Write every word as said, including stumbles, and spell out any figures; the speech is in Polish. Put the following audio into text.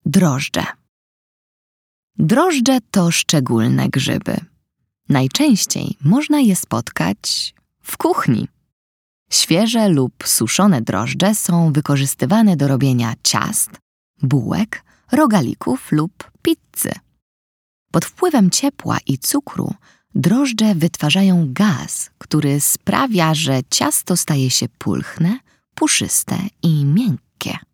Drożdże. Drożdże to szczególne grzyby. Najczęściej można je spotkać w kuchni. Świeże lub suszone drożdże są wykorzystywane do robienia ciast, bułek, rogalików lub pizzy. Pod wpływem ciepła i cukru drożdże wytwarzają gaz, który sprawia, że ciasto staje się pulchne, puszyste i miękkie.